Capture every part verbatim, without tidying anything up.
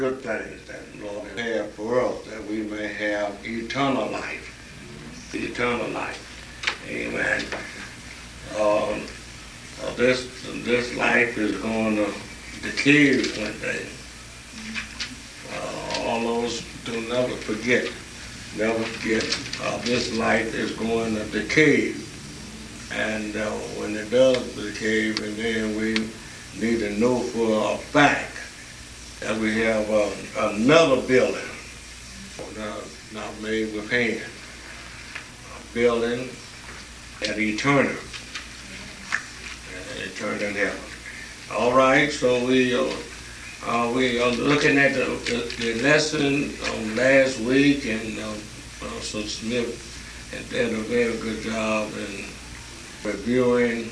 good things that the Lord has had for us, that we may have eternal life. Eternal life. Amen. Um, uh, this this life is going to decay one day. Uh, all those do never forget. Never forget. Uh, this life is going to decay. And uh, when it does decay, and then we need to know for a fact that we have uh, another building, not, not made with hands, a building at eternal, uh, eternal in heaven. All right, so we uh, uh, we are looking at the, the, the lesson um, last week, and uh, uh, so Smith had done a very good job in reviewing.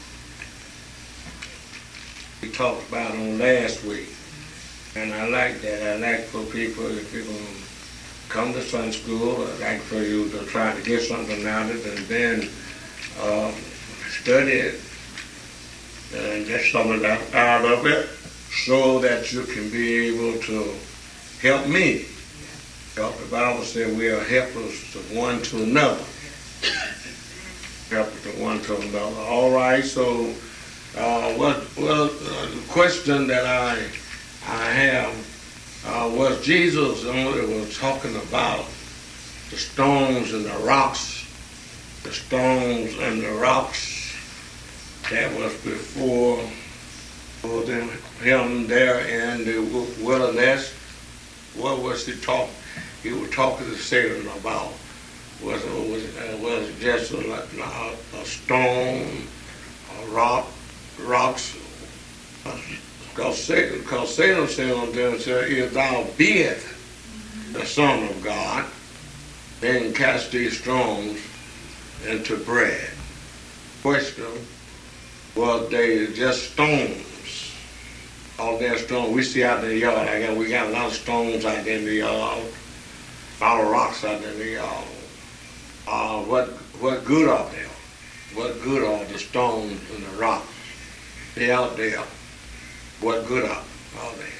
We talked about on last week. And I like that. I like for people, if you're going to come to Sunday school, I like for you to try to get something out of it and then um, study it and get something out of it so that you can be able to help me. The Bible says we are helpers of one to another. Helpers of one to another. All right, so uh, what, well, uh, the question that I I have, uh, was Jesus only was talking about the stones and the rocks, the stones and the rocks that was before, before them, him there in the wilderness. What was he talking? He was talking to Satan about. Was it was, uh, was it just a, a, a stone, a rock, rocks? Uh, Because Satan, because Satan said unto them, if thou beest the Son of God, then cast these stones into bread. Question, was they just stones? All their stones we see out in the yard. I got, we got a lot of stones out there in the yard, a lot of rocks out there in the yard. Uh, what, what good are they? What good are the stones and the rocks? They out there. What good are, are they?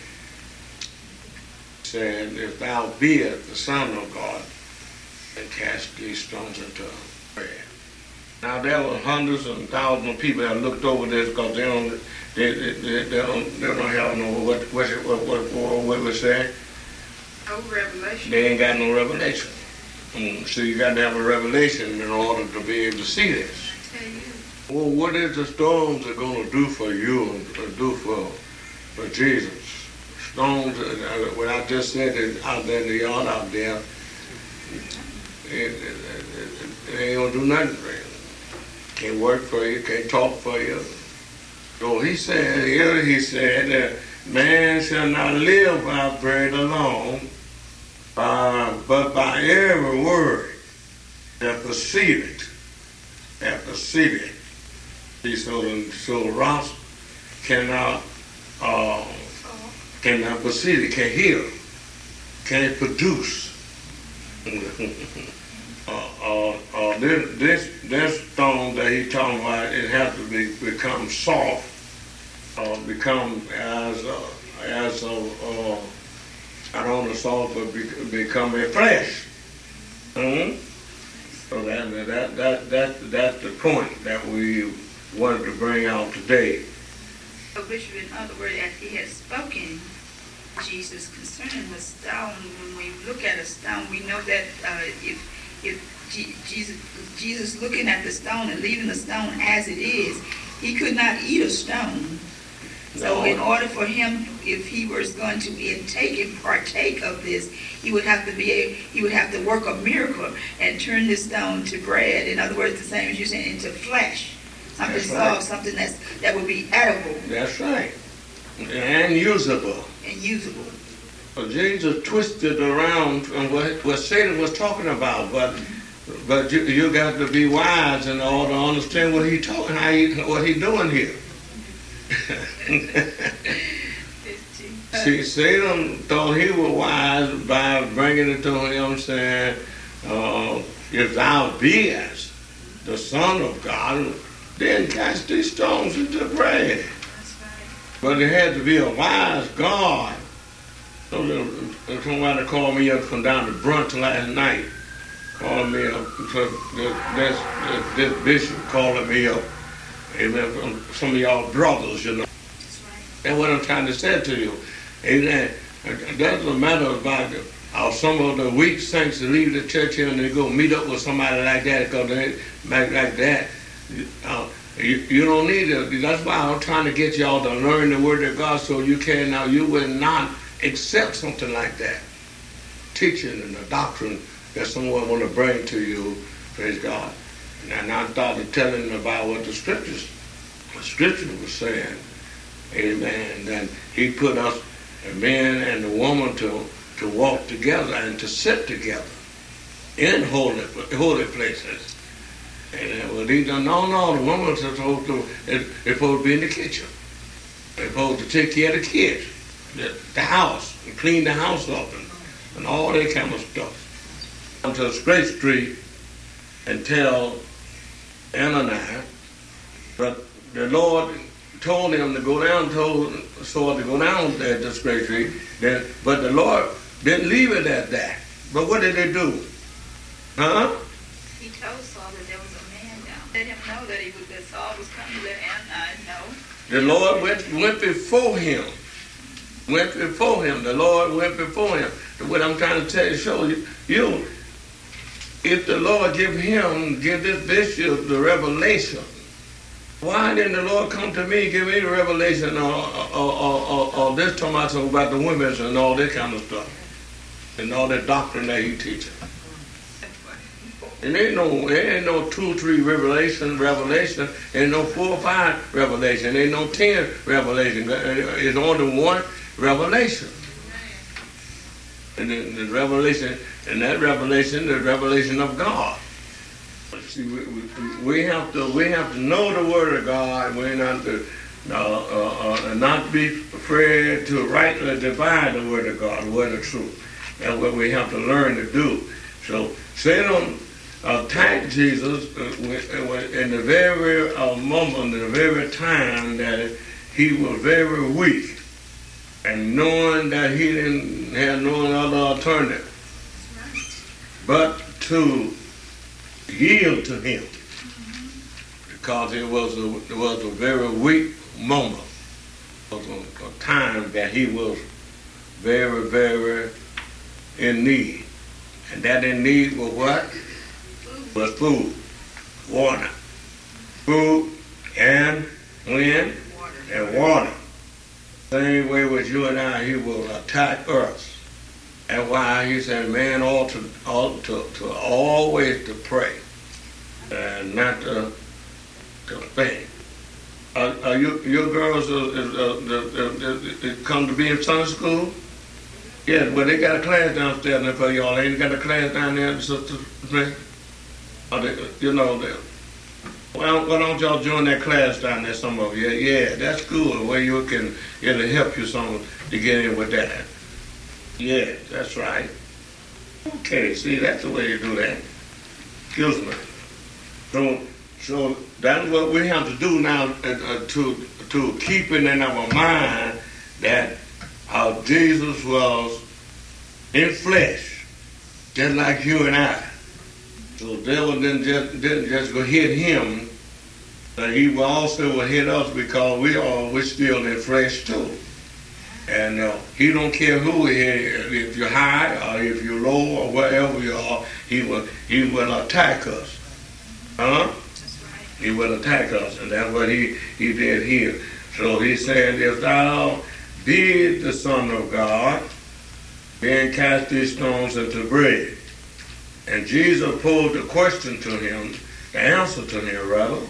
Saying, if thou beest the Son of God, then cast these stones into bread. Now there were hundreds and thousands of people that looked over this because they don't, they, they, they, they don't, they don't have no what what what what, what, what we say. No revelation. They ain't got no revelation. Mm, so you got to have a revelation in order to be able to see this. I tell you. Well, what is the stones are going to do for you and do for? For Jesus. Stones, uh, what I just said is out there in the yard out there, it, it, it, it ain't gonna do nothing for you. Can't work for you, can't talk for you. So he said, here he said that man shall not live by bread alone, uh, but by every word that proceeded, that proceeded. See, so the, so the rocks cannot Uh, cannot proceed, can't heal, can't produce. uh, uh, uh, this, this this stone that he's talking about, it has to be become soft, uh, become as uh, as a uh, I don't know soft, but be, become a flesh. Mm-hmm. So that that that that that's the point that we wanted to bring out today. So, Bishop, in other words, as he had spoken, Jesus concerning the stone, when we look at a stone, we know that uh, if if G- Jesus Jesus looking at the stone and leaving the stone as it is, he could not eat a stone. So No. in order for him, if he was going to intake and partake of this, he would have to be a, he would have to work a miracle and turn this stone to bread. In other words, the same as you're saying, into flesh. Something That's soft, right. something that's, that would be edible. That's right. And usable. And usable. So Jesus twisted around from what, what Satan was talking about, but but you, you got to be wise in order to understand what he talking, how he, what he doing here. See, Satan thought he was wise by bringing it to him, saying, uh, "If thou beest the Son of God, then cast these stones into bread." That's right. But it had to be a wise God So the, somebody called me up from down to brunch last night. Called me up. So this, this, this, this bishop calling me up. Amen. From some of y'all brothers, you know. That's right. That's what I'm trying to say to you. Amen. It doesn't matter about the, how some of the weak saints leave the church here and they go meet up with somebody like that because they like, like that. Uh, you, you don't need it. That's why I'm trying to get y'all to learn the word of God so you can now you will not accept something like that. Teaching and the doctrine that someone want to bring to you, praise God. And I started telling them about what the scriptures, the scripture was saying. Amen. That he put us, the man and the woman, to to walk together and to sit together in holy holy places. And well, these are no, no. The woman is supposed to, is supposed to be in the kitchen. They're supposed to take care of the kids, the, the house, and clean the house up, and, and all that kind of stuff. Come to Straight Street and tell Ananias, but the Lord told him to go down, told Saul to go down there to Straight Street. Then, but the Lord didn't leave it at that. But what did they do? Huh? He told Saul that there was a man down. Let him know that he was that Saul was coming. Let Ananias know. The Lord went went before him. Went before him. The Lord went before him. What I'm trying to tell you, show you, you, if the Lord give him, give this bishop the revelation, why didn't the Lord come to me, give me the revelation, or, or, or, or, or this talking about, about the women and all that kind of stuff, and all that doctrine that he teaches? And there ain't no, there ain't no two, three revelation, revelation. Ain't no four or five revelation. Ain't no ten revelation. It's only one revelation. And the, the revelation, and that revelation, the revelation of God. See, we, we, we have to, we have to know the Word of God. We not to, uh, uh, uh, not be afraid to rightly divide the Word of God, the Word of truth. That's what we have to learn to do. So, Satan attacked Jesus in the very uh, moment, in the very time that he was very weak, and knowing that he didn't have no other alternative but to yield to him, because it was a, it was a very weak moment. It was a, a time that he was very, very in need. And that in need was what? Was food, water. Food and wind and water. Same way with you and I, he will attack us. And why he said man ought to, ought to, to always to pray and not to, to faint. Are, are you, your girls uh, uh, uh, uh, come to be in Sunday school? Yes, but they got a class downstairs there for y'all. Ain't got a class down there, Sister Smith? Or they, you know, they, well, why don't y'all join that class down there, some of you? Yeah, that's cool, where you can, it'll help you some to get in with that. Yeah, that's right. Okay, see, that's the way you do that. Excuse me. So, so that's what we have to do now uh, to to keep it in our mind that uh, Jesus was in flesh, just like you and I. So the devil didn't just didn't just go hit him, but he also will hit us because we are we're still in flesh too. And uh, he don't care who he is, if you're high or if you're low or wherever you are, he will he will attack us. Huh? That's right. He will attack us, and that's what he, he did here. So he said, if thou be the Son of God, then cast these stones into bread. And Jesus posed a question to him, the answer to him rather,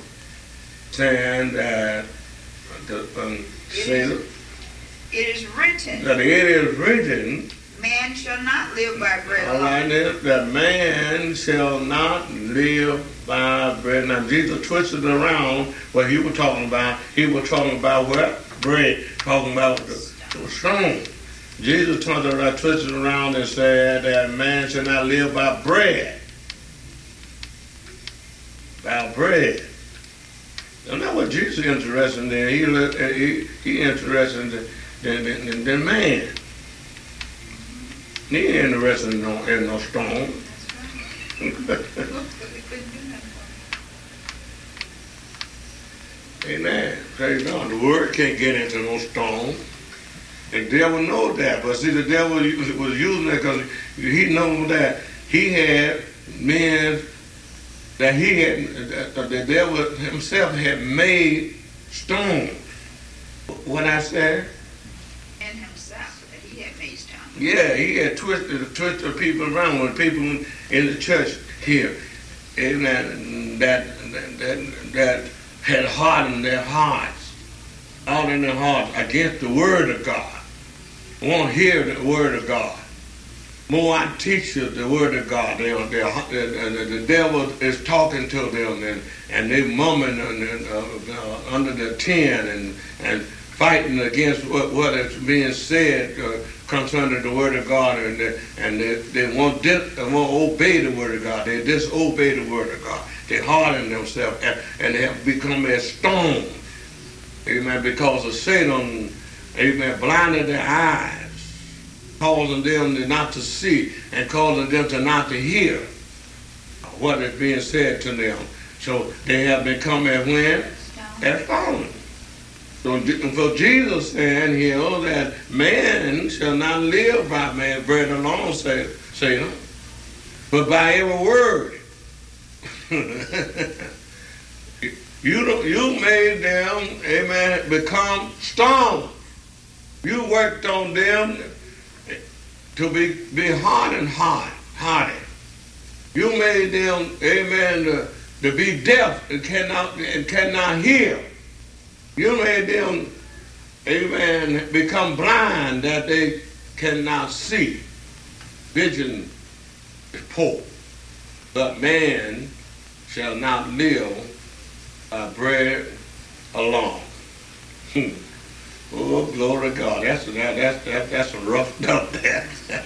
saying that the um, Satan, it is written. That it is written. Man shall not live by bread alone. All right, that man shall not live by bread. Now Jesus twisted around what he was talking about. He was talking about what? Bread. Talking about the, the stone. Jesus turned around, twisted around and said that man shall not live by bread. By bread. And that's what Jesus is interested in. He, he, he interested in the, the, the, the man. He ain't interested in no, in no stone. Amen. Praise God. The word can't get into no stone. The devil knows that. But see, the devil was using that because he knows that he had men that he had, that the devil himself had made stones. What I said? And himself, that he had made stones. Yeah, he had twisted, twisted people around with people in the church here. Amen. That, that, that had hardened their hearts, all in their hearts, against the word of God. Won't hear the word of God. More I teach you the word of God. They, they, the, the devil is talking to them, and, and they mumbling and, uh, uh, under their tin and, and fighting against what, what is being said uh, concerning the word of God, and they, and they, they, won't dis, they won't obey the word of God. They disobey the word of God. They harden themselves, and, and they have become as stone. Amen. Because of Satan, amen, blinded their eyes, causing them to not to see and causing them to not to hear what is being said to them. So they have become as when? As stone. So for Jesus saying here that man shall not live by man's bread alone, say Satan, but by every word. you don't, you made them, amen, become stone. You worked on them to be, be hard and hard, hardened. You made them, amen, to, to be deaf and cannot and cannot hear. You made them, amen, become blind that they cannot see. Vision is poor. But man shall not live by bread alone. Oh, glory to God. That's that, that's that, that's some rough stuff there.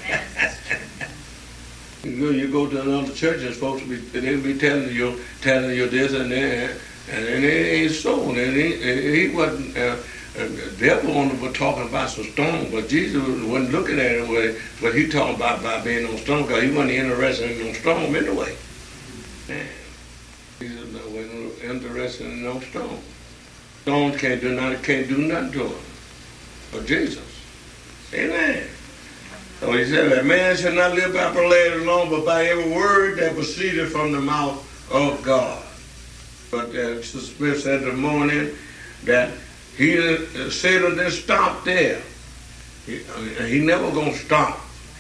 you go you go to another church and folks be they'll be telling you telling you this and that, and, and it ain't so. And he, he wasn't uh, the devil only was talking about some stone, but Jesus wasn't looking at it with what he talking about by being on stone, because he wasn't interested in no stone anyway. Man, Jesus wasn't interested in no stone. Stones can't do nothing, can't do nothing to him. But Jesus. Amen. So he said that man shall not live by bread alone, but by every word that proceeded from the mouth of God. But uh, Sister Smith said this morning that he uh, Satan didn't stop there. He, uh, he never gonna stop.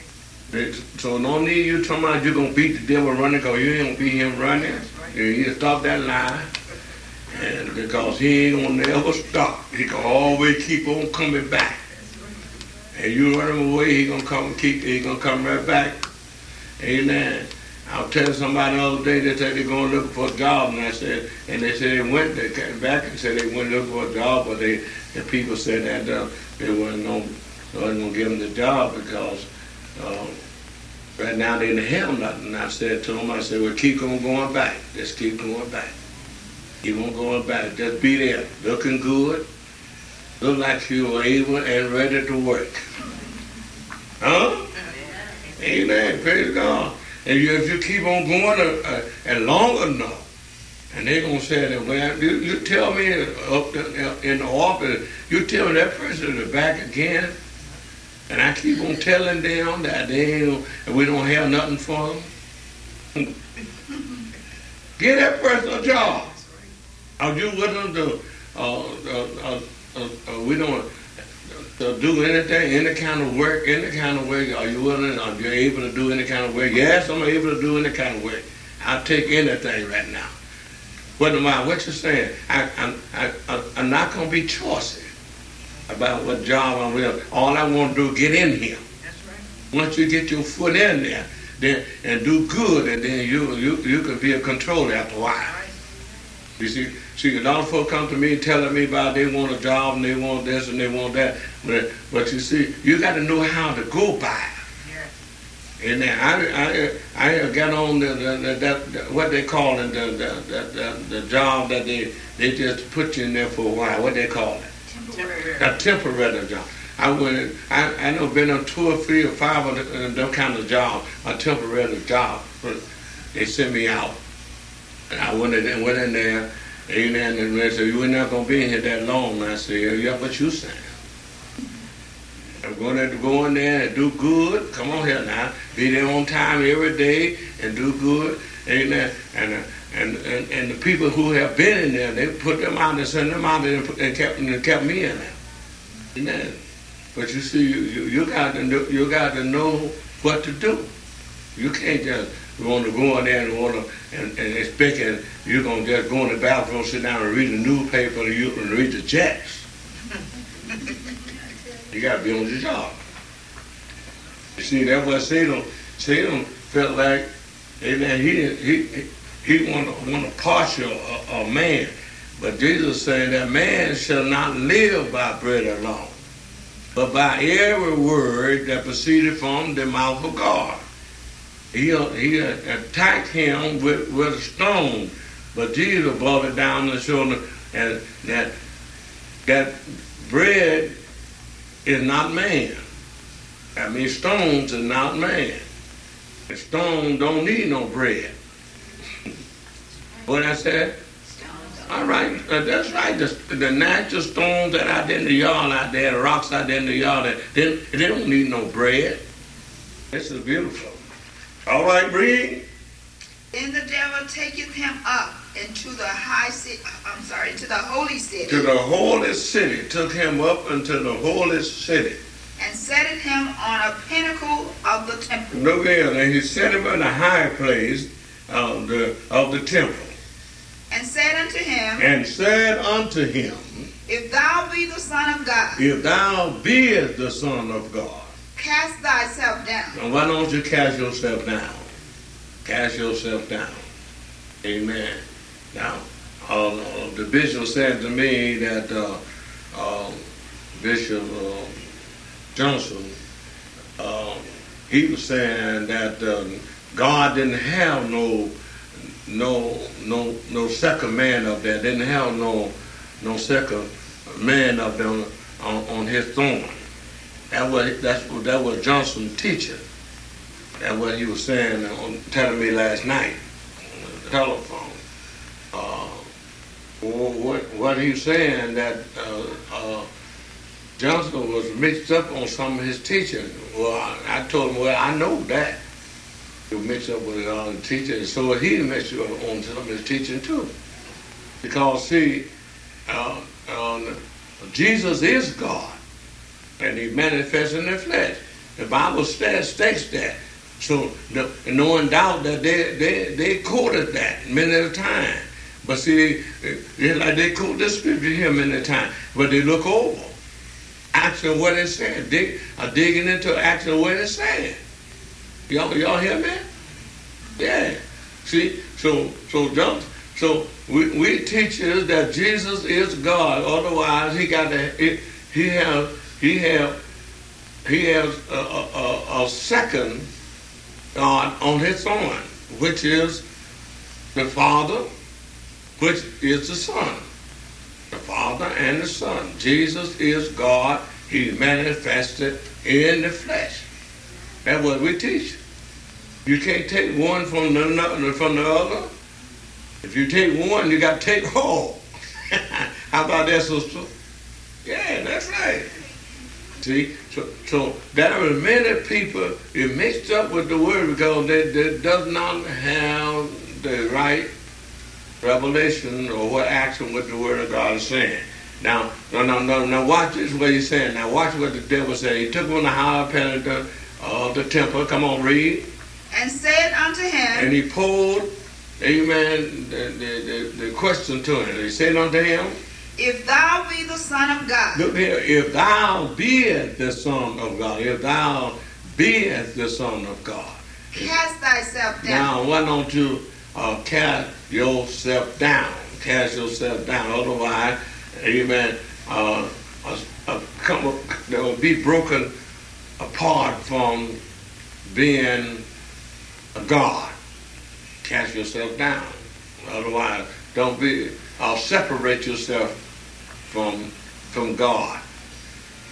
So no need you talking about you're gonna beat the devil running, because you ain't gonna beat him running. You need to stop that lie. And because he ain't gonna never stop. He can always keep on coming back. And you run him away, he gonna come keep he gonna come right back. Amen. I was telling somebody the other day, they said they're going to look for a job, and I said, and they said they went, they came back and said they went looking for a job, but they, the people said that uh, they wasn't going to give them the job because uh, right now they didn't have nothing. And I said to them, I said, well, keep on going back. Just keep going back. Keep on going back. Just be there, looking good, look like you are able and ready to work. Huh? Amen. Praise God. And you, if you keep on going uh, uh, and long enough, and they're going to say that, well, you, you tell me up in the office, you tell me that person is back again, and I keep on telling them that they ain't, and we don't have nothing for them. Give that person a job. Are you willing to, uh, uh, uh, uh, uh, we don't, to do anything, any kind of work, any kind of work? Are you willing, are you able to do any kind of work? Yes, I'm able to do any kind of work. I'll take anything right now. What am I, what you saying? I, I, I, I'm not going to be choosy about what job I'm with. All I want to do is get in here. That's right. Once you get your foot in there, then and do good, and then you you you can be a controller after a while. Right. You see, see, a lot of folks come to me telling me about they want a job and they want this and they want that. But, but you see, you got to know how to go by. Yeah. And then I, I, I got on the, the, the, the what they call it, the, the, the, the, the job that they, they just put you in there for a while. What they call it? Temporary. A temporary job. I went, I, I know been on two or three or five of the, uh, them kind of jobs, a temporary job. They sent me out. And I went in, went in there, amen, and they said, you're not going to be in here that long. And I said, yeah, what you saying? I'm going to go in there and do good. Come on here now. Be there on time every day and do good. Amen. And, uh, and, and, and the people who have been in there, they put them out and sent them out and, and, kept, and kept me in there. Amen. But you see, you, you, you got to know, you got to know what to do. You can't just want to go in there and want to and, and expect it, you're going to just go in the bathroom, sit down and read the newspaper and, you, and read the checks. You got to be on your job. You see, that's what Satan, Satan felt like, amen, he he he want to want to partial a, a man. But Jesus saying that man shall not live by bread alone, but by every word that proceeded from the mouth of God. He, he attacked him with, with a stone, but Jesus brought it down and showed him and that, that bread is not man. I mean, stones are not man. And stone don't need no bread. What I said? All right, uh, that's right. The, the natural stones that out there in the yard out there, the rocks out there in the yard, they, they don't need no bread. This is beautiful. All right, read. Then the devil taketh him up into the high city, I'm sorry, into the holy city. To the holy city. Took him up into the holy city. And set him on a pinnacle of the temple. Look here, and he set him in a high place of the, of the temple. And said unto him, And said unto him, If thou be the Son of God, If thou beest the Son of God, cast thyself down. and why don't you cast yourself down? Cast yourself down. Amen. Now, uh, the bishop said to me that uh, uh, Bishop uh, Johnson, uh, he was saying that uh, God didn't have no no no no second man up there, didn't have no no second man up there on, on, on his throne. That was that's what that was Johnson teaching. That's what he was saying, on, telling me last night on the telephone. Uh, what what he was saying that uh, uh, Johnson was mixed up on some of his teaching. Well, I, I told him, well, I know that. He was mixed up with all the teaching, so he mixed up on some of his teaching too. Because see, uh, um, Jesus is God, and he manifests in the flesh. The Bible states, states that. So no, no one doubt that they, they, they quoted that many a time. But see, it's like they quote this scripture here many a time, but they look over. Actually what it said. Dig, are digging into actually what it said. Y'all, y'all hear me? Yeah. See, so so don't so we, we teach us that Jesus is God. Otherwise, he got to he, he has he has he has a, a, a second God on his throne, which is the Father, which is the Son. The Father and the Son. Jesus is God. He manifested in the flesh. That's what we teach. You can't take one from the, from the other. If you take one, you got to take all. How about that, sister? Yeah, that's right. See, so, so there are many people who mixed up with the word because they, they does not have the right revelation or what action what the word of God is saying. Now, no, no, no, now watch this what he's saying. Now watch what the devil said. He took him on the higher pinnacle of the temple. Come on, read. And said unto him. And he pulled, amen, the, the, the, the question to him. He said unto him, If thou be the Son of God. Look here. If thou be the Son of God. If thou be the Son of God. Cast thyself down. Now, why don't you uh, cast yourself down? Cast yourself down. Otherwise, amen, uh, uh, uh, come, they will be broken apart from being a God. Cast yourself down. Otherwise, don't be, uh, separate yourself from from God.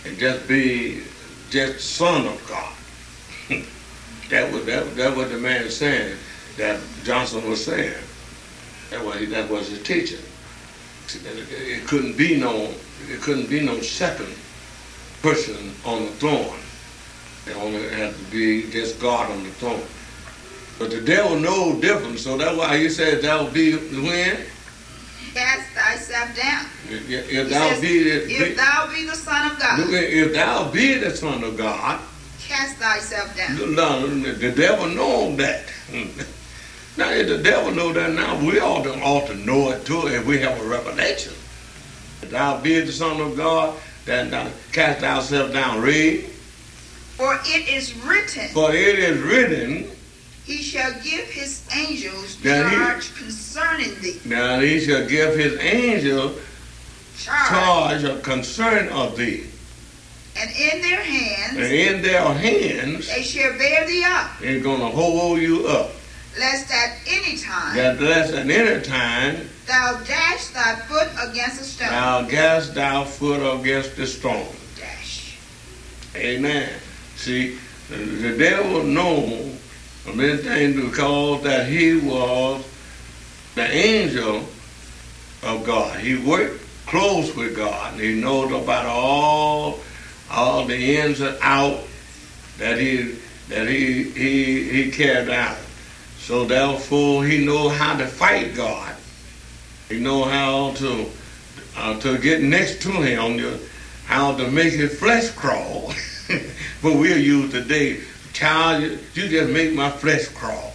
and just be just son of God. that was that, that what the man is saying, that Johnson was saying. That was that was his teaching. It couldn't be no it couldn't be no second person on the throne. It only had to be just God on the throne. But the devil knows different, so that's why he said that will be when? Cast thyself down. If, if, He thou, says, be the, if be, thou be the Son of God, if thou be the Son of God, cast thyself down. no, the devil knows that. Now, if the devil knows that now, we ought to, ought to know it too if we have a revelation. If thou be the Son of God, then thou cast thyself down. Read. For it is written, For it is written, he shall give his angels Now he- charge concerning thee. now he shall give his angel Charge. charge of concern of thee. And in their hands And in their hands, they shall bear thee up, they're going to hold you up. lest at any time That lest at any time thou dash thy foot against a stone. thou cast thy foot against the stone. Dash. Amen. See, the, the devil knows many things because that he was the angel of God. He worked close with God. He knows about all all the ins and outs that he that he he he carried out. So therefore, he knows how to fight God. He knows how to uh, to get next to him, how to make his flesh crawl. But we'll use today, child, you, you just make my flesh crawl.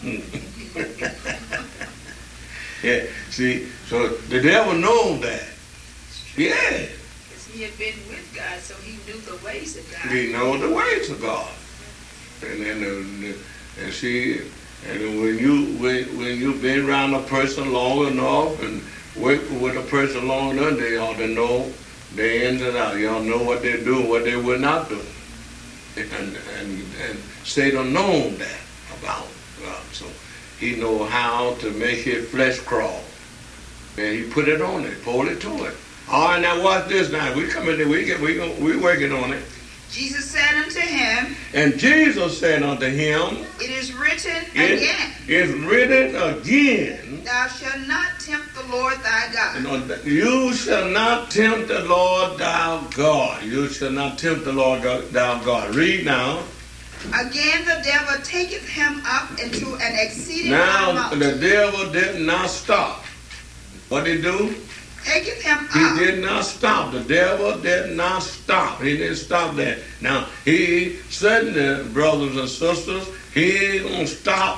Yeah, see, so the devil knows that. Yeah. Because he had been with God, so he knew the ways of God. He knows the ways of God. And then, uh, and see, and when you when, when you've been around a person long enough and work with a person long enough, they ought to know the ins and outs. You ought to know what they do, what they will not do. And and and Satan knows that about God. So he knows how to make his flesh crawl. And he put it on it, pulled it to it. All right, now watch this now. We come in there, we get we we working on it. Jesus said unto him, And Jesus said unto him, it is written It again, is written again, thou shalt not tempt the Lord thy God. you shall not tempt the Lord thy God. You shall not tempt the Lord thy God. Read now. Again the devil taketh him up into an exceeding high Now mountain. the devil did not stop. What did he do? Taketh him He up. did not stop. The devil did not stop. He didn't stop that. Now, he certainly, brothers and sisters, he ain't going to stop,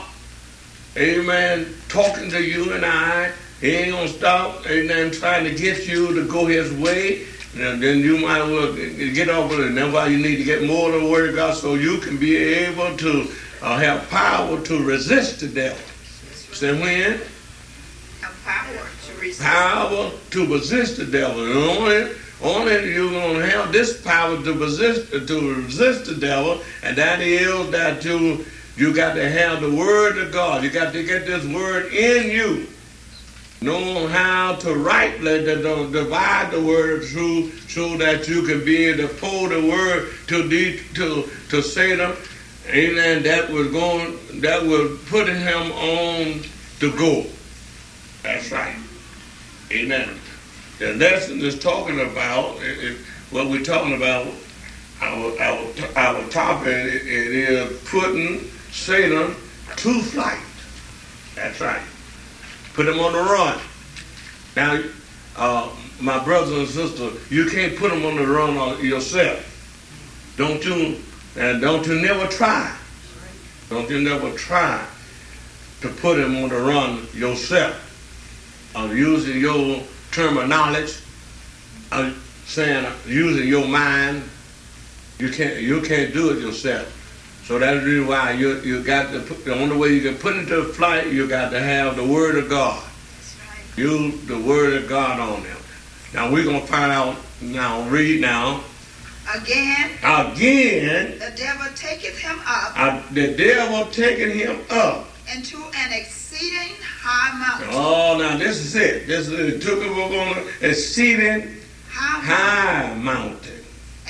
amen, talking to you and I. He ain't going to stop, amen, trying to get you to go his way. And then you might as well get off of it. And that's why you need to get more of the Word of God so you can be able to uh, have power to resist the devil. Say when? Have power to resist. Power to resist the devil. And only, only you're going to have this power to resist to resist the devil, and that is that you you got to have the Word of God. You got to get this Word in you. Know how to rightly divide the Word of truth so that you can be able to pull the Word to the, to to Satan. Amen. That was going. That was putting him on the go. That's right. Amen. The lesson is talking about, it, it, what we're talking about, our, our, our topic, it, it is putting Satan to flight. That's right. Put him on the run. Now, uh, my brothers and sisters, you can't put him on the run on yourself. Don't you, and don't you never try. Don't you never try to put him on the run yourself. Of using your terminology, of saying using your mind, you can't you can't do it yourself. So that's the reason why you you got to put, the only way you can put into flight, you got to have the Word of God. That's right. Use the Word of God on them. Now we're gonna find out. Now read now. Again, Again, the devil taketh him up uh, the devil taking him up. into an exceeding high mountain. Oh, now this is it. This is it. Took him up on an exceeding High mountain. high mountain.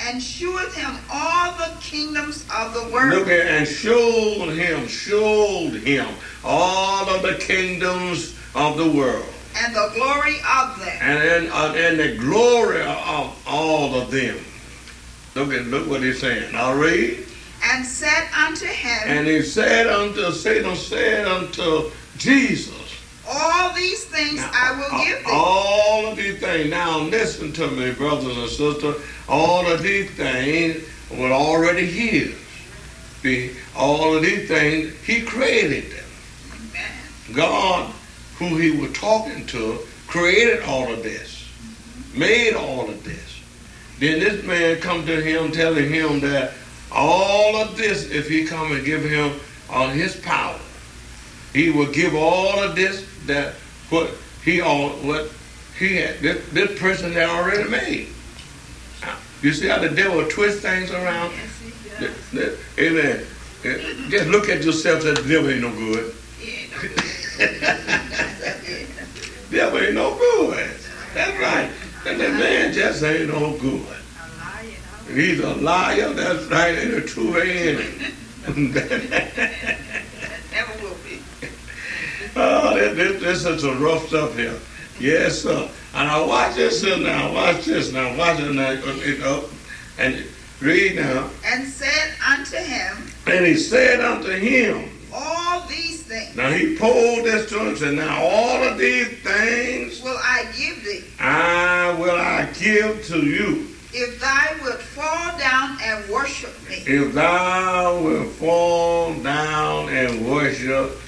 and sheweth him all the kingdoms of the world. Look at, and showed him, showed him all of the kingdoms of the world. And the glory of them. And, and, uh, and the glory of all of them. Look at, look what he's saying. I'll read. And said unto him. And he said unto, Satan said unto Jesus. All these things now, I will give thee. All of these things. Now listen to me, brothers and sisters. All of these things were already his. See, all of these things, he created them. Amen. God, who he was talking to, created all of this. Mm-hmm. Made all of this. Then this man come to him telling him that all of this, if he come and give him all his power, he will give all of this that what he all what he had this, this person had already made. Now, you see how the devil twists things around? Yes, he the, does. the, amen. Just look at yourself and say the devil ain't no good. He ain't no good. Devil ain't no good. That's right. And that man just ain't no good. A liar, no. He's a liar, that's right, and the truth ain't in That never will be. Oh, this, this is some rough stuff here. Yes, sir. And now watch this now. Watch this now. Watch it now. It up and read now. And said unto him. And he said unto him. All these things. Now he pulled this to him and said, now all of these things will I give thee. I will I give to you. If thou wilt fall down and worship me. If thou wilt fall down and worship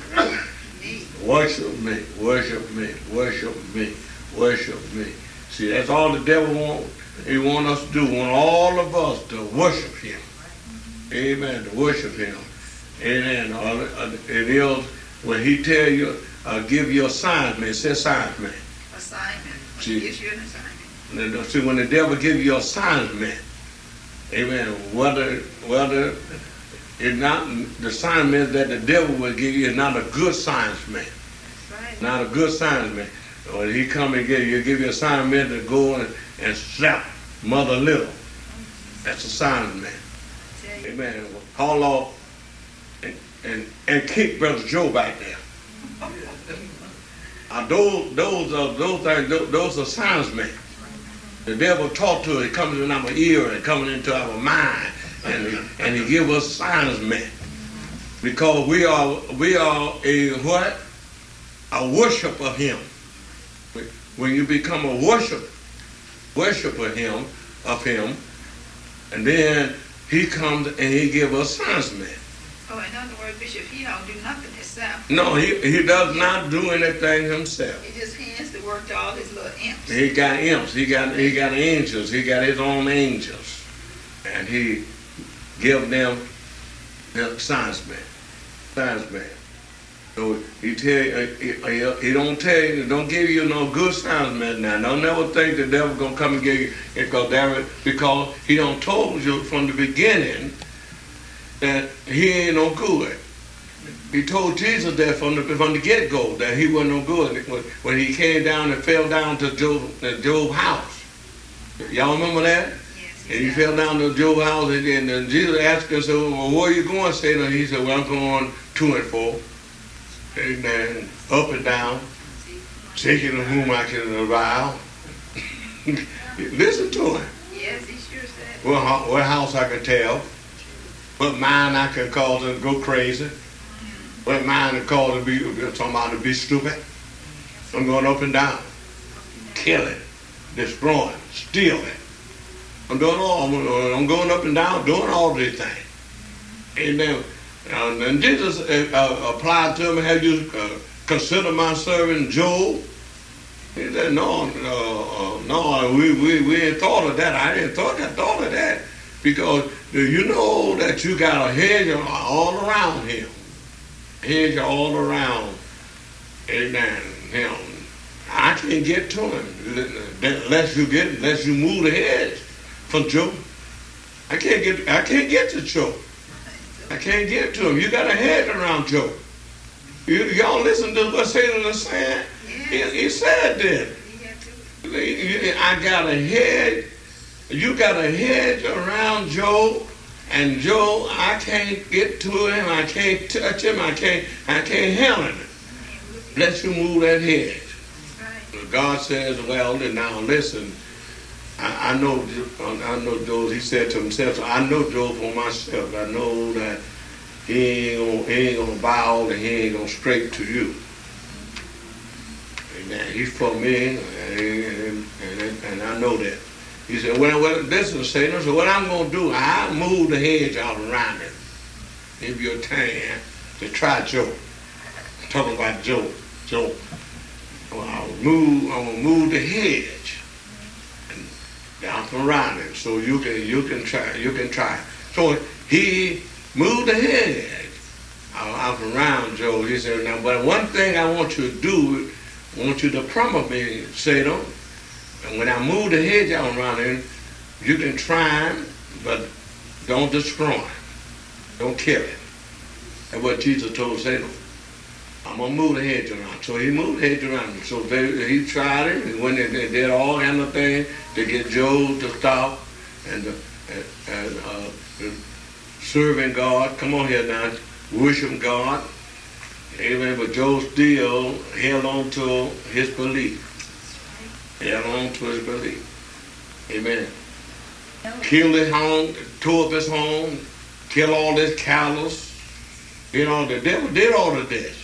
Worship me, worship me, worship me, worship me. See, that's all the devil wants. He wants us to do. He wants all of us to worship him. Amen, to worship him. Amen. It is when he tell you, uh, give you assignment. It says assignment. Assignment. See, he gives you an assignment. See, when the devil gives you assignment, amen, whether, whether, it's not the assignment that the devil will give you is not a good science man. Right. Not a good science man. When he come and give you, give you assignment to go and, and slap Mother Little. That's a science man. Amen. Haul off and, and, and kick Brother Joe back there. uh, those those are those things. Those, those are science men. The devil talk to us. It comes in our ear and coming into our mind. And he, and he give us signs, man, because we are we are a what a worship of him. When you become a worship worship of him of him, and then he comes and he give us signs, man. Oh, in other words, Bishop, he don't do nothing himself. No, he he does not do anything himself. He just hands the work to all his little imps. He got imps. He got he got angels. He got his own angels, and he give them the science man, science man. So he tell you, he, he don't tell you, don't give you no good science man now. Don't never think the devil gonna come and give you because because he don't told you from the beginning that he ain't no good. He told Jesus that from the from the get go that he wasn't no good when, when he came down and fell down to Job, uh, Job's house. Y'all remember that? And he fell down to Job's house, and, and, and Jesus asked him, so, well, where are you going, Satan? He said, well, I'm going to and fro. Amen. Up and down. Seeking whom I can revile. Listen to him. Yes, he sure said. What, what house I can tell. What mind I can cause to go crazy. What mind to cause to be somebody to be stupid. I'm going up and down. Killing. Destroying. Stealing. I'm doing all. I'm going up and down, doing all these things. Amen. And, and Jesus uh, applied to him, have you uh, consider my servant Job? He said, no, uh, uh, no, we, we, we ain't thought of that. I didn't thought, I thought of that. Because you know that you got a hedge all around him. Hedge all around. Amen. Him. I can't get to him unless you get, unless you move the hedge. From Job, I can't get. I can't get to Job. I can't get to him. You got a hedge around Job. You, y'all listen to what Satan is saying. Yes. He, he said that. I got a hedge You got a hedge around Joe, and Joe, I can't get to him, I can't touch him, I can't, I can't handle him. Let you move that hedge. God says, well, then now listen, I, I know I know Joe, he said to himself, I know Joe for myself. I know that he ain't gonna, he ain't gonna bow and he ain't gonna straight to you. Amen. He's for me, and, and, and, and I know that. He said, well, well listen, Satan, so what I'm going to do, I'll move the hedge out around him. Give you a time to try Joe. I'm talking about Joe. Joe. Well, I'll move, I'm going to move the hedge out around him so you can, you can try, you can try. So he moved the hedge out around Joe. He said, now, but one thing I want you to do, I want you to promise me, Satan, and when I move the hedge out around him, you can try him, but don't destroy him. Don't kill him. That's what Jesus told Satan. I'm going to move the hedge around. So he moved the hedge around him. So they, he tried it. He went and did all kind of things to get Job to stop and, to, and, and uh, serving God. Come on here now. Worship God. Amen. But Job still held on to his belief. Held on to his belief. Amen. Killed his home, tore up his home, killed all his cows. You know, the devil did all of this.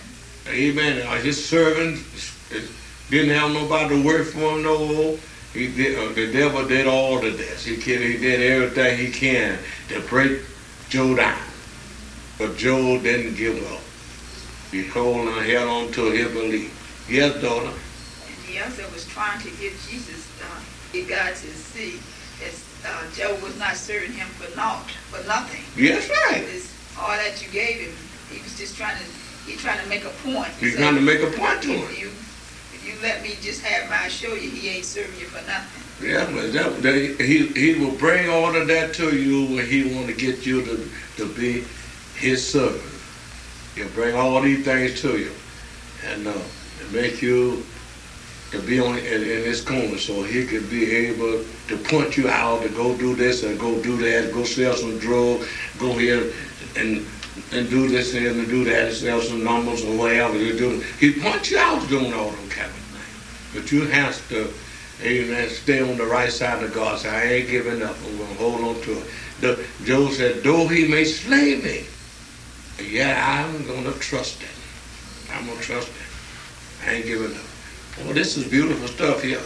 Amen. His servants didn't have nobody to work for him no more. He did, uh, the devil did all of this. He, he did everything he can to break Job down. But Job didn't give up. He held on, held on to his belief. Yes, daughter. And he also was trying to get Jesus, uh, get God to see that uh, Job was not serving him for naught, for nothing. Yes, right. It's all that you gave him, he was just trying to, he trying to make a point. He's so trying to make a point to if him. You, if you let me just have mine show you, he ain't serving you for nothing. Yeah, but that, that, he he will bring all of that to you when he want to get you to, to be his servant. He'll bring all these things to you and, uh, and make you to be on in, in his corner so he could be able to point you out to go do this and go do that, go sell some drugs, go here and and do this and do that, and sell some numbers or whatever you do. He points you out doing all those kind of things. But you have to, amen, stay on the right side of God. Say, I ain't giving up. I'm going to hold on to it. The, Job said, though he may slay me, yeah, I'm going to trust him. I'm going to trust him. I ain't giving up. Well, this is beautiful stuff here.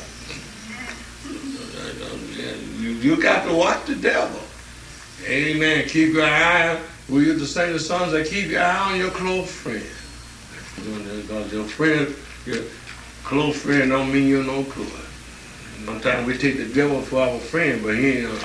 You, you got to watch the devil. Amen. Keep your eye. We used to say to the sons that keep your eye on your close friend. Because your friend, your close friend don't mean you're no good. Sometimes we take the devil for our friend, but he ain't our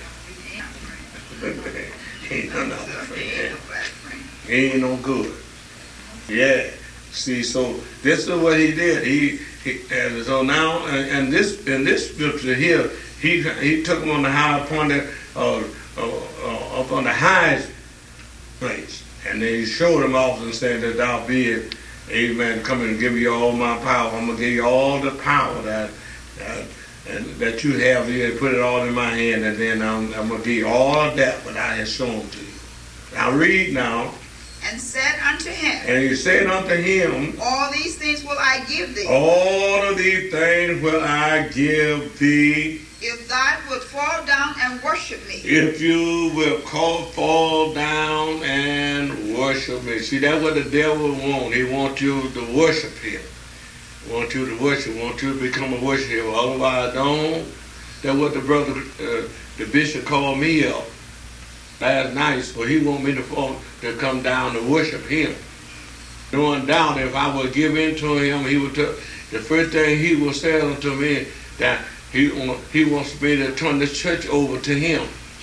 friend. He ain't none of our friend. He ain't no good. Yeah. See, so this is what he did. He, he and so now, and, and this in this scripture here, he he took him on the high appointed, uh, uh, uh, up on the highest place, and then he showed him off and said that thou be it, amen, come and give you all my power. I'm gonna give you all the power that that, and, that you have here. Put it all in my hand, and then I'm, I'm gonna give you all of that what I have shown to you. Now read now. And said unto him, and he said unto him, all these things will I give thee. All of these things will I give thee. If thou wilt fall down and worship me. If you will call, fall down and worship me. See, that's what the devil wants. He wants you to worship him. He wants you to worship. He wants you to become a worshiper. Otherwise, don't. That's what the brother, uh, the bishop called me up last night. So he want me to fall, to come down to worship him. Knowing down if I would give in to him, he would. T- the first thing he will say unto me that he he wants me to turn this church over to him.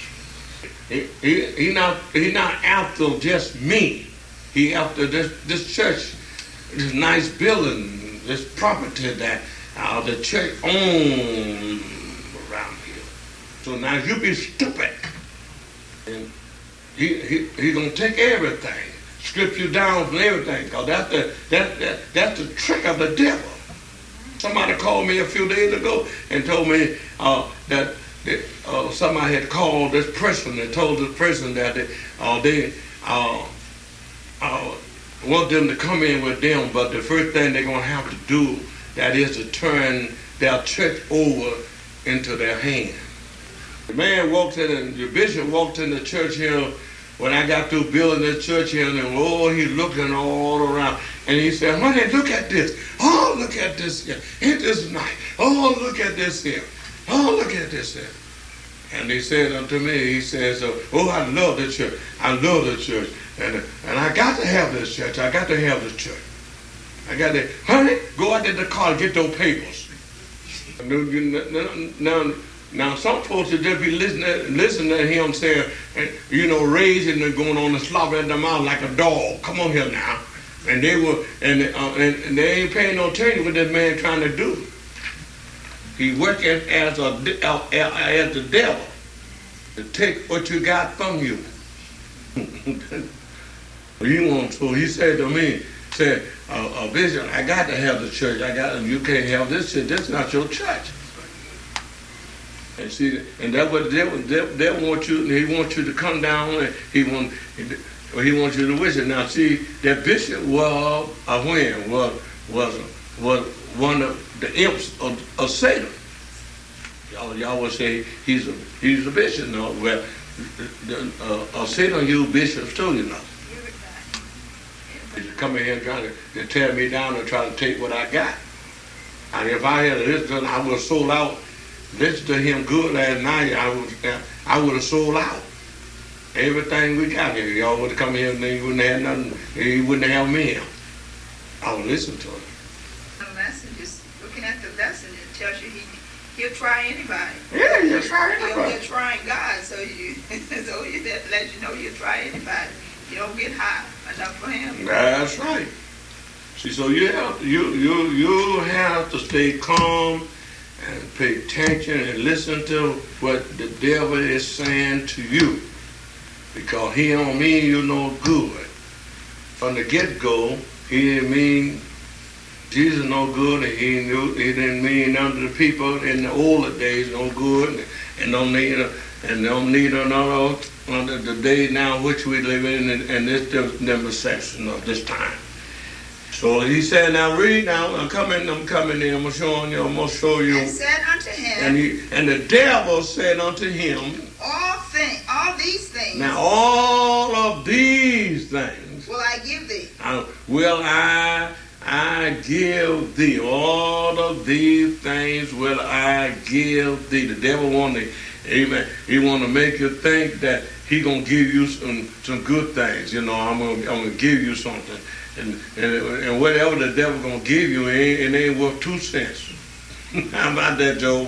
He he, he not he not after just me. He after this this church, this nice building, this property that uh, the church owns around here. So now you be stupid. And he, he, he gonna take everything, strip you down from everything, because that's the, that, that, that's the trick of the devil. Somebody called me a few days ago and told me uh, that they, uh, somebody had called this person and told this person that they, uh, they uh, uh, want them to come in with them, but the first thing they're going to have to do, that is to turn their church over into their hands. The man walked in, and the bishop walked in the church here when I got through building this church here, and oh, he's looking all around. And he said, honey, look at this. Oh, look at this here. Ain't this nice? Oh, look at this here. Oh, look at this here. And he said unto me, he says, oh, I love the church. I love the church. And, and I got to have this church. I got to have this church. I got to, honey, go out to the car and get those papers. Now, now some folks would just be listening, listening to him saying, you know, raising and going on and slobbering them out like a dog. Come on here now. And they were, and, uh, and, and they ain't paying no attention what this man trying to do. He working as a as the devil to take what you got from you. He wants, so he said to me, said, uh, uh, Bishop, I got to have the church. I got, you can't have this church. This is not your church. And see, and that's what they, they, they want you. He wants you to come down, and he want, he wants you to wish it. Now, see, that bishop was a when was was was one of the imps of, of Satan. Y'all, y'all would say he's a he's a bishop. No, well, uh, uh, Satan used bishops too, you know. He's coming here trying to, to tear me down and try to take what I got. And if I had listened, I would have sold out. Listen to him good last night, I would I would have sold out. Everything we got here, y'all would have come here and they wouldn't have nothing. He wouldn't have me. I would listen to him. The lesson, just looking at the lesson, it tells you he he'll try anybody. Yeah, he'll try anybody. He'll trying God, so you so he that lets you know you'll try anybody. You don't get high enough for him. That's right. See, so you have to, you you you have to stay calm and pay attention and listen to what the devil is saying to you, because he don't mean you no good. From the get-go, he didn't mean Jesus no good, and he knew he didn't mean none of the people in the older days no good, and, and don't need a, and don't need another under the day now which we live in, and, and this dispensation of this time. So he said, now read now, I'm coming, I'm coming in, I'm going to show you, I'm going to show you. And said unto him, and, he, and the devil said unto him, all things, all these things. Now all of these things will I give thee. I, will I, I give thee. All of these things will I give thee. The devil want to, amen, he want to make you think that he going to give you some, some good things. You know, I'm going I'm to give you something. And, and and whatever the devil gonna give you, it ain't, it ain't worth two cents. How about that, Joe?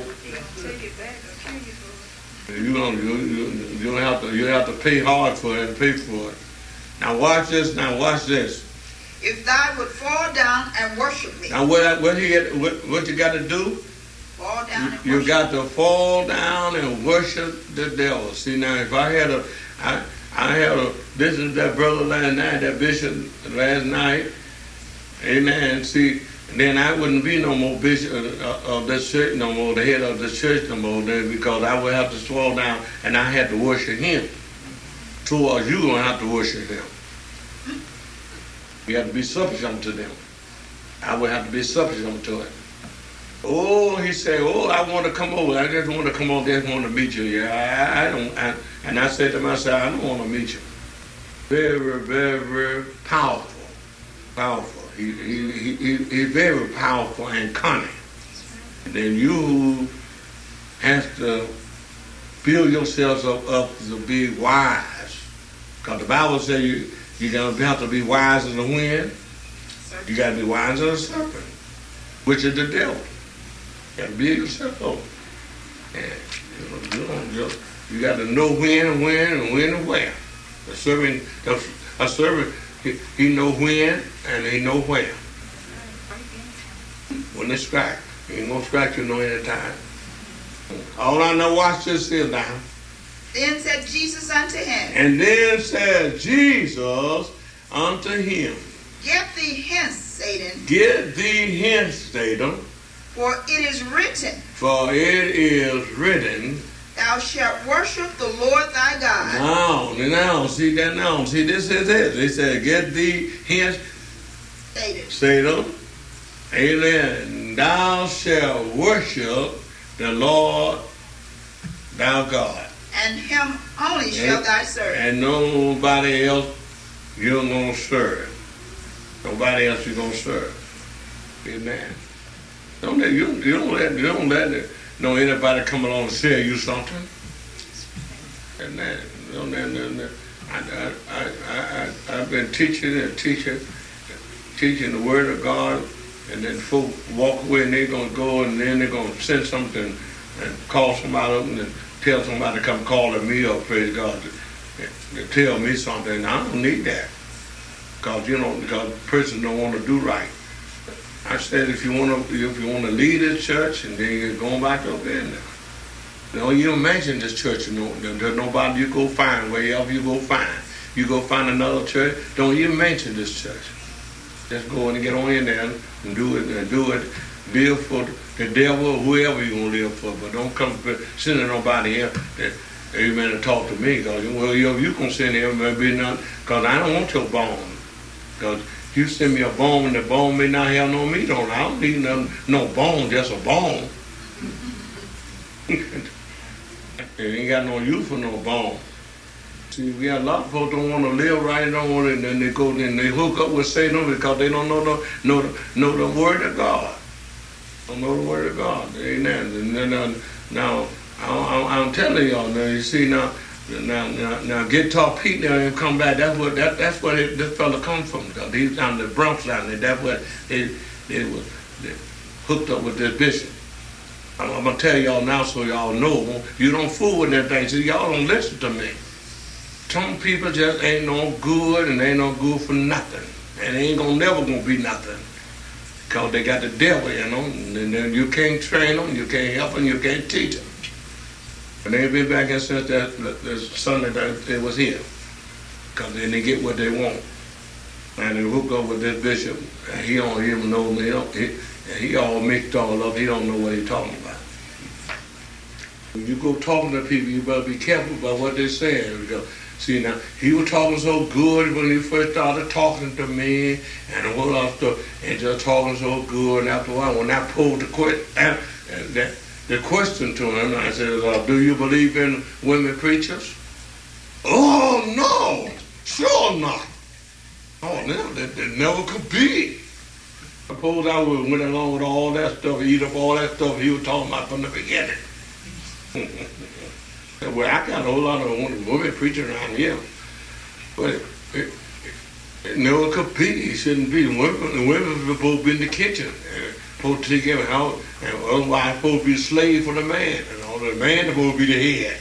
You don't you, you you don't have to you have to pay hard for it and pay for it. Now watch this. Now watch this. If thou would fall down and worship me. Now what what you get, what, what you got to do? Fall down and you, worship. You got to fall down and worship the devil. See, now if I had a I. I had a, this is that brother last night, that bishop last night, amen, see, then I wouldn't be no more bishop of this church no more, the head of the church no more, then, because I would have to fall down and I had to worship him. So are you going to have to worship him? You have to be subject to them. I would have to be subject to it. Oh, he said, oh, I want to come over. I just want to come over there. I just want to meet you. Yeah, I, I don't. I, and I said to myself, I don't want to meet you. Very, very, very powerful. Powerful. He, he, he, he, he's very powerful and cunning. And then you have to build yourselves up, up to be wise. Because the Bible says you, you're going to have to be wise as the wind. You got to be wise as a serpent, which is the devil. You got to build yourself up. And you, know, you, just, you got to know when and when and when and where. The servant, a servant, he, he know when and he know where. When they strike, he ain't gonna strike you no any time. All I know, watch this here now. Then said Jesus unto him. And then said Jesus unto him. Get thee hence, Satan. Get thee hence, Satan. For it is written. For it is written. Thou shalt worship the Lord thy God. Now, now, see that now. See, this is it. They said, get thee hence, Satan. Amen. Thou shalt worship the Lord thou God. And him only shall thou serve. And nobody else you're going to serve. Nobody else you're going to serve. Amen. Don't let, you, you don't let, you don't let it, know anybody come along and sell you something. And that, you know, and, and, and, I, I, I, I, I've been teaching and teaching, teaching the Word of God, and then folk walk away and they're going to go and then they're going to send something and call somebody up and tell somebody to come calling me up, praise God, to, to tell me something. I don't need that. Because, you know, because the person don't want to do right. I said, if you want to, if you want to lead this church, and then you're going back up in there. Don't even mention this church. You know, there's nobody you go find. Wherever you go find, you go find another church. Don't even mention this church. Just go in and get on in there and do it and do it. Live for the devil or whoever you want to live for, but don't come sending nobody else. That, amen, to talk to me. Cause well, you you can send him, maybe not. Cause I don't want your bone. Cause you send me a bone and the bone may not have no meat on it. I don't need no, no bone, just a bone. It ain't got no use for no bone. See, we got a lot of folks don't want to live right, don't want it, and then they go and they hook up with Satan because they don't know the know the, know the Word of God. Don't know the Word of God. Amen. And then uh, now I, I, I'm telling y'all now. You see now. Now, now, now, Guitar Pete now and come back. That's what that, that's where it, this fella come from. He's down the Bronx down there. That's where they they was they hooked up with this bishop. I'm, I'm gonna tell y'all now so y'all know. You don't fool with that thing. So y'all don't listen to me. Some people just ain't no good and ain't no good for nothing, and they ain't gonna never gonna be nothing because they got the devil in them, and then you can't train them, you can't help them, you can't teach them. And they've been back here since that, that Sunday that they was here. Because then they get what they want. And they hook up with this bishop, and he don't even know me. He, he all mixed all up. He don't know what he's talking about. When you go talking to people, you better be careful about what they're saying. Because, see, now, he was talking so good when he first started talking to me, and a whole lot of stuff, and just talking so good. And after a while, when I pulled the quit, and that, the question to him, I said, uh, do you believe in women preachers? Oh, no, sure not. Oh, no, that, that never could be. Suppose I would went along with all that stuff, eat up all that stuff he was talking about from the beginning. Well, I got a whole lot of women preachers around here. But it, it, it never could be. It shouldn't be. Women, women are supposed to be in the kitchen. Supposed to take care of how, and otherwise supposed to be a slave for the man, and all the man supposed to be the head.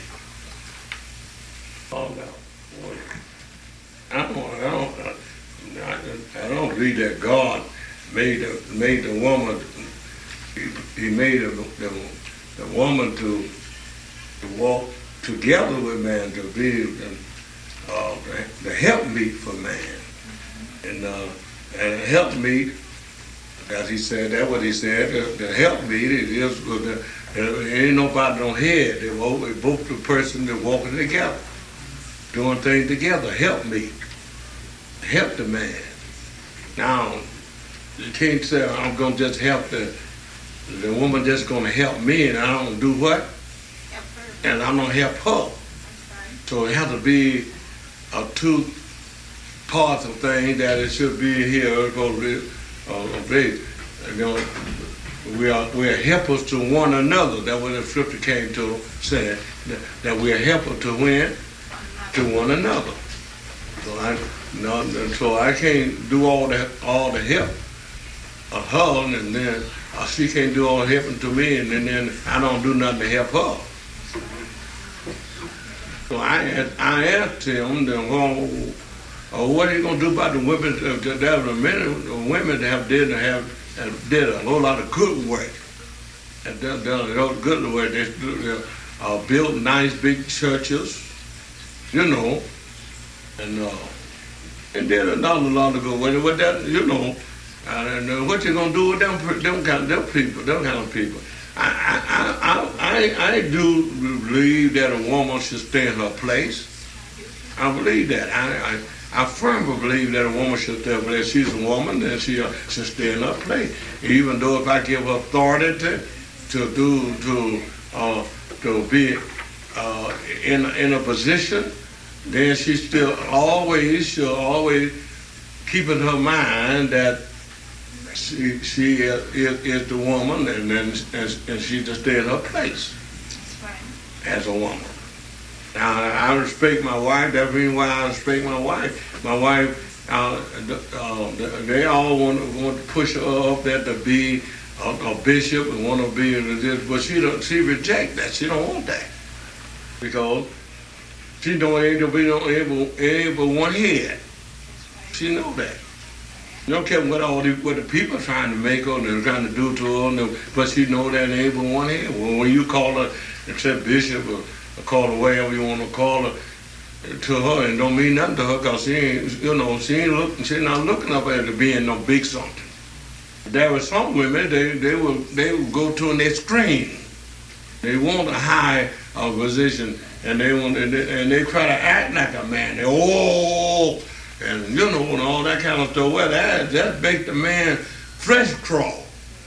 Oh no, boy. I don't, I don't, I, I don't believe that God made the made the woman. He, he made the, the, the woman to to walk together with man, to be the, uh, the helpmeet for man, and uh, and helpmeet. As he said, that's what he said. The, the helpmeet it is the, there ain't nobody on head. They both, both the person that walking together, doing things together. Helpmeet, help the man. Now you can't say I'm gonna just help the the woman just gonna help me, and I don't do what, and I'm gonna help her. So it has to be a two parts of things that it should be here. Uh, they, you know, we are we are helpers to one another. That's what the scripture came to say, that, that we are helpers to win to one another. So I, you know, so I can't do all the all the help of her, and then uh, she can't do all the helping to me, and then, then I don't do nothing to help her. So I I asked him, then, well, Uh, what are you going to do about the women? Uh, there are many women that have did have, have did a whole lot of good work. And done, done a lot of good work. They uh, built nice big churches, you know, and uh, and did another lot of good work. What that, you know, uh, and uh, what you going to do with them them kind of them people, them kind of people? I I I I I, I do believe that a woman should stay in her place. I believe that. I, I, I firmly believe that a woman should stay in her place. She's a woman, then she uh, should stay in her place. Even though if I give her authority to, to do, to, uh, to be uh, in, in a position, then she still always, she'll always keep in her mind that she, she is, is the woman, and then and, and she just stay in her place. That's right. As a woman. Now, I respect my wife. That's the reason why I respect my wife. My wife, uh, uh, they all want, want to push her up there to be a, a bishop and want to be this, but she don't. She reject that. She don't want that because she don't able be no able able one head. She know that. You don't care what all the what the people are trying to make her and they're trying to do to her, but she know that ain't able one head. Well, when you call her, except bishop or or call her whatever you want to call her, to her, and don't mean nothing to her because she ain't, you know, she ain't looking, she not looking up at it being no big something. There were some women, they they will they will go to an extreme. They want a high uh, position, and they want and they, and they try to act like a man. They oh, and you know, and all that kind of stuff. Well, that that make the man flesh crawl.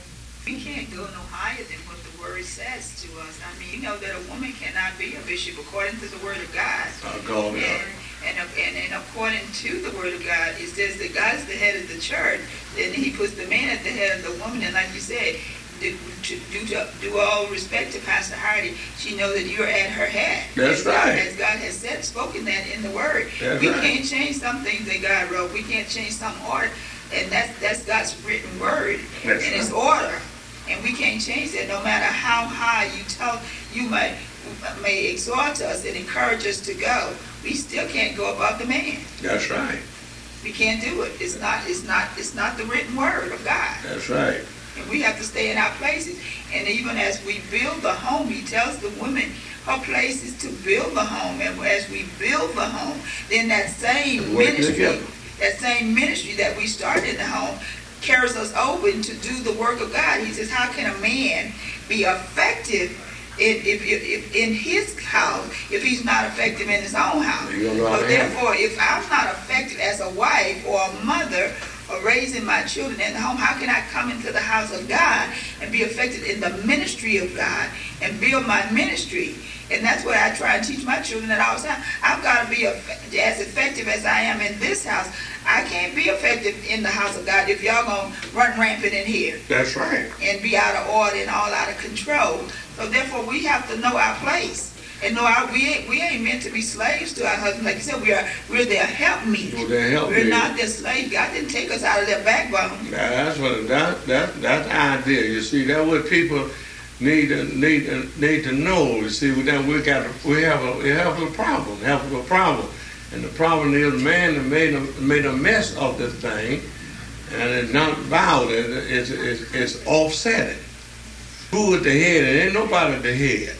We can't go no higher than what the word says to us. I mean, you know that a woman cannot be a bishop according to the word of God. Uh, God and, and, and, and according to the word of God, it says that God is the head of the church, and he puts the man at the head of the woman. And like you said, to do, to do all respect to Pastor Hardy, she knows that you're at her head. That's as right. God, as God has said, spoken that in the word. That's we right. can't change some things that God wrote. We can't change some order. And that's, that's God's written word. That's and right. it's order. And we can't change that no matter how high you tell you might may exhort us and encourage us to go. We still can't go above the man. That's right. We can't do it. It's not it's not it's not the written word of God. That's right. And we have to stay in our places. And even as we build the home, he tells the woman her place is to build the home. And as we build the home, then that same ministry, that same ministry that we started in the home carries us over to do the work of God. He says, how can a man be effective in, if, if, if in his house if he's not effective in his own house? So therefore, if I'm not effective as a wife or a mother or raising my children in the home, how can I come into the house of God and be effective in the ministry of God and build my ministry? And that's what I try and teach my children at all times. I've got to be as effective as I am in this house. I can't be effective in the house of God if y'all going to run rampant in here. That's right. And be out of order and all out of control. So therefore, we have to know our place. And know our, we ain't we ain't meant to be slaves to our husbands. Like you said, we are we're their helpmeet. Well, their help we're me. not their slaves. God didn't take us out of their backbone. Now, that's what that that that's the idea. You see, that's what people need to need to need to know. You see, we then we got we have a we have a problem, have a problem, and the problem is man that made a made a mess of this thing, and it's not violent. It's it's, it's offsetting. Who at the head? It ain't nobody at the head.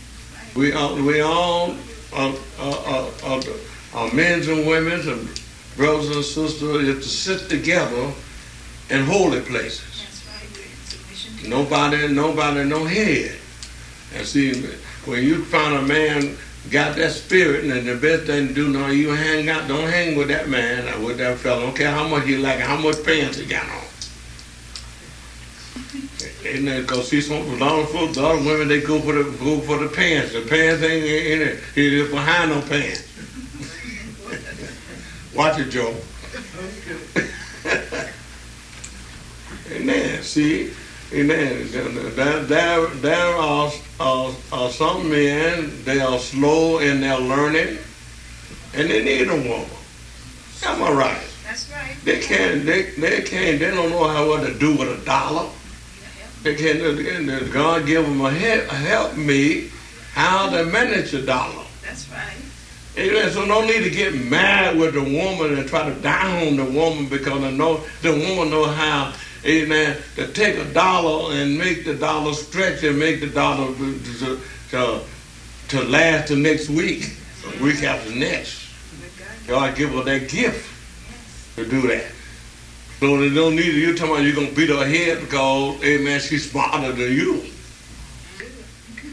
We all we all are, are, are, are men and women and brothers and sisters is to sit together in holy places. That's right. We're in submission to Nobody, nobody, no head. And see, when you find a man got that spirit, and the best thing to do now, you hang out, don't hang with that man or with that fella. Don't care how much you like, how much pants he got on. And then, cause see, some a lot of folks, a lot of women, they go for the go for the pants. The pants ain't in it. He's behind no pants. Watch it, Joe. Amen. See, amen. There, there, there are, are, are some men. They are slow in their learning, and they need a woman. Am I right? That's right. They can't. They they can't. They don't know how what to do with a dollar. They can't. God give them a help, help me how to manage a dollar. That's right. Amen. So no need to get mad with the woman and try to down the woman because I know the woman know how. Amen. To take a dollar and make the dollar stretch and make the dollar to to, to, to last the next week, a week after next. God give her that gift to do that. So they don't need you talking about you're going to beat her head because, amen, she's smarter than you.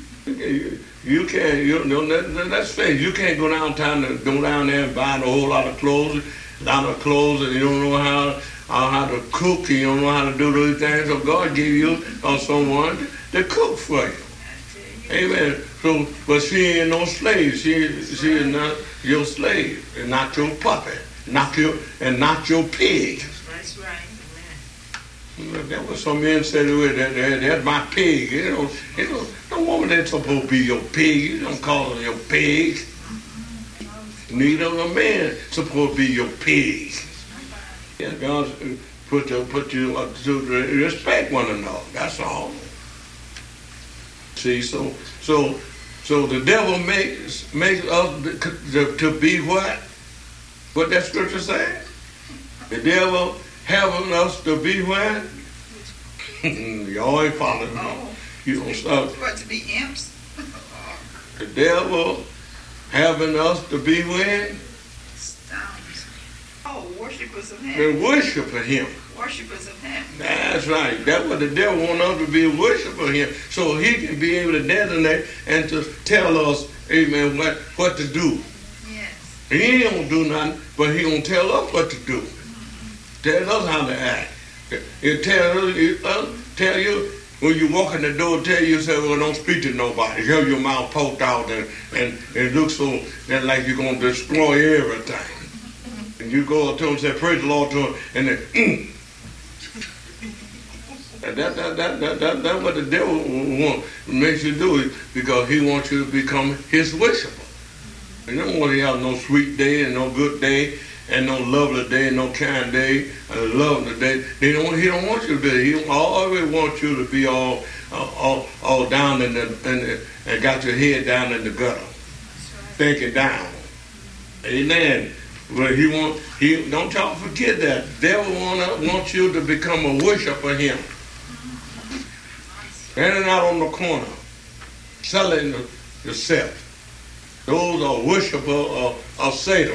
you, you can't, you know, that, that's faith. You can't go downtown and go down there and buy a whole lot of clothes, a lot of clothes, and you don't know how, how, how to cook, and you don't know how to do those things. So God gave you or someone to cook for you. Amen. So, but she ain't no slave. She, she is not your slave, and not your puppet, not your, and not your pig. That's right. That was some men said, that, that, that's my pig. You know, you know, no woman that's supposed to be your pig. You don't call her your pig. Neither a man supposed to be your pig. Yeah, God put you, put you up to respect one another. That's all. See, so, so, so the devil makes makes us to, to be what? What that scripture said? The devil having us to be what? You always follow me. Oh, You don't stop. what, to be imps? The devil having us to be when? Stones. Oh, worshippers of The him. worship of him. Worshippers of him. That's right. That's what the devil wants us to be, a worshiper of him. So he can be able to designate and to tell us, amen, what, what to do. Yes. He ain't gonna do nothing, but he gonna tell us what to do. Mm-hmm. Tell us how to act. He'll tell, he'll, uh, tell you, when you walk in the door, tell you, say, well, don't speak to nobody. Have your mouth poked out and, and it looks so that like you're gonna destroy everything. And you go up to him and say, praise the Lord to him, and then, mm. That, that, that, that, that, that's what the devil wants, makes you do it, because he wants you to become his worshiper. He don't want you to have no sweet day and no good day and no lovely day and no kind day and lovely day. They don't, he don't want you to be. He always wants you to be all uh, all, all down in the, in the, and got your head down in the gutter, thinking down. Amen. But he want he don't y'all forget that. The devil wanna want you to become a worshiper of him. Standing out on the corner, selling yourself. Those are worshipers of, of Satan.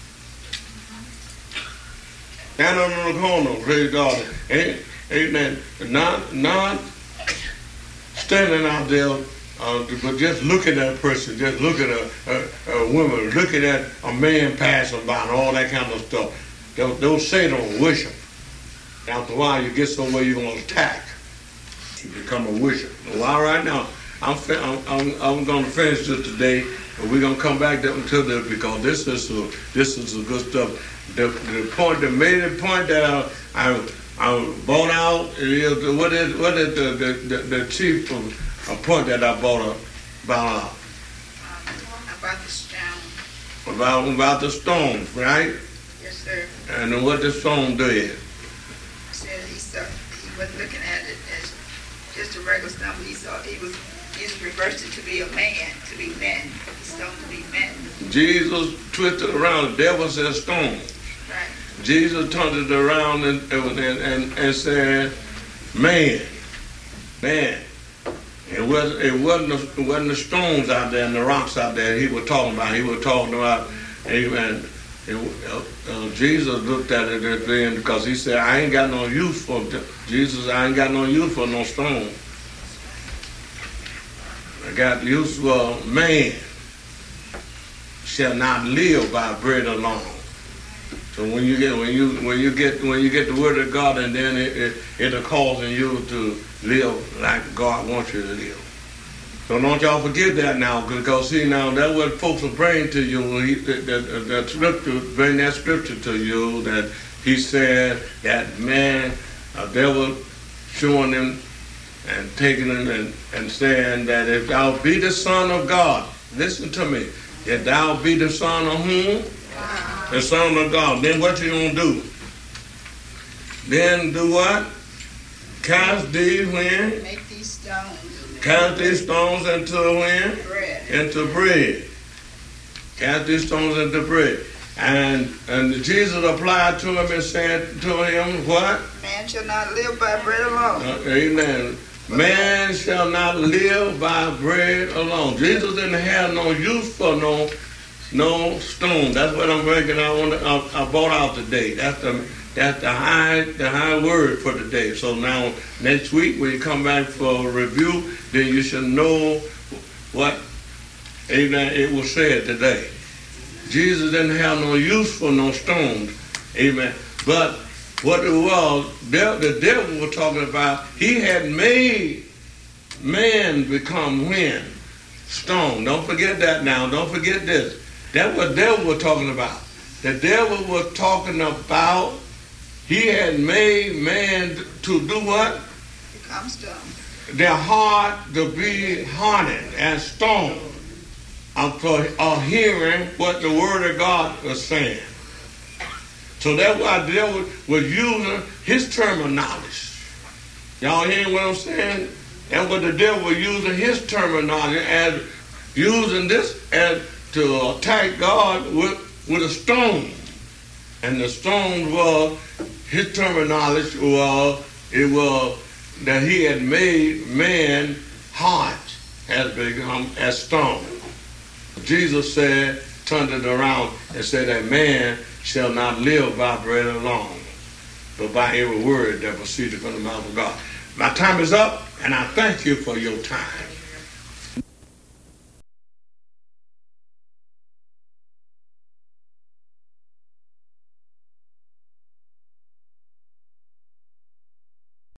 Standing on the corner, praise God. Amen. Not, not standing out there, uh, but just looking at a person, just looking at a, a, a woman, looking at a man passing by and all that kind of stuff. Those, those Satan worship. After a while, you get somewhere you're going to attack. You become a worshiper. Well, all right, now, I'm, I'm, I'm, I'm going to finish this today, and we're going to come back to this because this is a, this is a good stuff. The, the point, the major point that I, I, I brought out is what is what is the the, the, the chief of, a point that I brought up about Um, about the stone. about about the stones, right? Yes, sir. And what the stone did. Said he saw, he wasn't looking at it as just a regular stone, but he saw he was Jesus reversed it to be a man, to be men, the stone to be men. Jesus twisted around. The devil said stone. Right. Jesus turned it around and and, and, and said, man, man. It wasn't it wasn't the, it wasn't the stones out there and the rocks out there he was talking about. He was talking about, amen. It, uh, uh, Jesus looked at it at the end because he said, I ain't got no use for Jesus. I ain't got no use for no stone. I got use for man shall not live by bread alone. So when you get when you when you get when you get the word of God, and then it, it it'll cause you to live like God wants you to live. So don't y'all forget that now, because see now that's what folks will bring to you. When he, that, that, that scripture, bring that scripture to you that he said that man, a devil showing him and taking him and, and saying that if thou be the Son of God, listen to me, if thou be the Son of whom? The Son of God. Then what you gonna do? Then do what? Cast these when? Make these stones. Cast these stones into when? Bread. Into bread. Cast these stones into bread. And and Jesus applied to him and said to him, what? Man shall not live by bread alone. Uh, amen. Man shall not live by bread alone. Jesus didn't have no use for no no stone. That's what I'm breaking out on. I, I brought out today. That's the that's the high the high word for today. So now next week when you come back for a review, then you should know what, amen, it was said today. Jesus didn't have no use for no stones, amen. But what it was, the devil was talking about, he had made man become when? Stone. Don't forget that now. Don't forget this. That's what the devil was talking about. The devil was talking about he had made man to do what? Become stone. Their heart to be hardened as stone for uh, hearing what the word of God was saying. So that's why the devil was using his terminology. Y'all hearing what I'm saying? And what the devil was using his terminology as using this as to attack God with, with a stone. And the stone was, his terminology was, it was that he had made man heart has become as stone. Jesus said, turned it around and said that man shall not live by bread alone, but by every word that proceeded from the mouth of God. My time is up, and I thank you for your time.